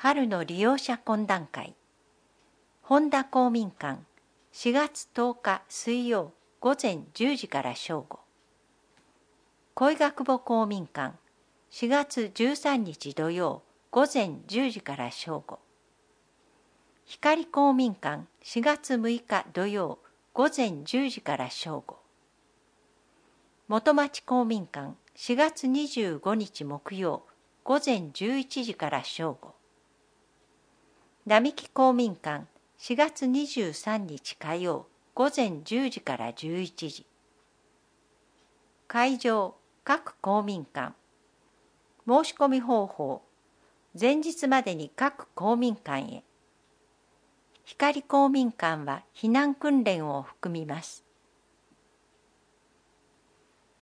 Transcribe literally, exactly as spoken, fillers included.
春の利用者懇談会。本田公民館しがつとおか水曜午前じゅうじから正午。恋学母公民館しがつじゅうさんにち土曜午前じゅうじから正午。光公民館しがつむいか土曜午前じゅうじから正午。元町公民館しがつにじゅうごにち木曜午前じゅういちじから正午。並木公民館しがつにじゅうさんにち火曜午前じゅうじからじゅういちじ。会場各公民館。申し込み方法。前日までに各公民館へ。光公民館は避難訓練を含みます。